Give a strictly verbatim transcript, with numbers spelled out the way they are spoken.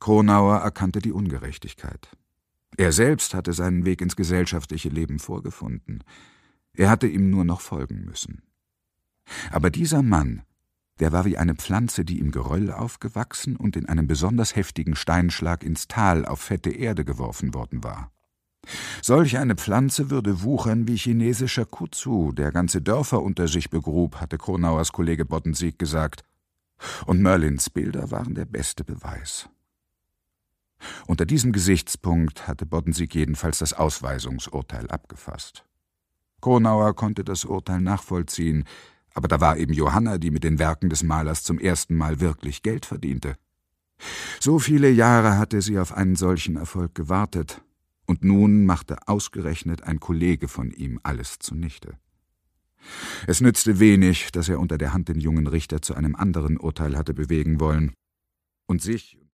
Kronauer erkannte die Ungerechtigkeit. Er selbst hatte seinen Weg ins gesellschaftliche Leben vorgefunden. Er hatte ihm nur noch folgen müssen. Aber dieser Mann, der war wie eine Pflanze, die im Geröll aufgewachsen und in einem besonders heftigen Steinschlag ins Tal auf fette Erde geworfen worden war. Solch eine Pflanze würde wuchern wie chinesischer Kudzu, der ganze Dörfer unter sich begrub, hatte Kronauers Kollege Boddensiek gesagt. Und Merlins Bilder waren der beste Beweis. Unter diesem Gesichtspunkt hatte Boddensiek jedenfalls das Ausweisungsurteil abgefasst. Kronauer konnte das Urteil nachvollziehen, aber da war eben Johanna, die mit den Werken des Malers zum ersten Mal wirklich Geld verdiente. So viele Jahre hatte sie auf einen solchen Erfolg gewartet, und nun machte ausgerechnet ein Kollege von ihm alles zunichte. Es nützte wenig, dass er unter der Hand den jungen Richter zu einem anderen Urteil hatte bewegen wollen und sich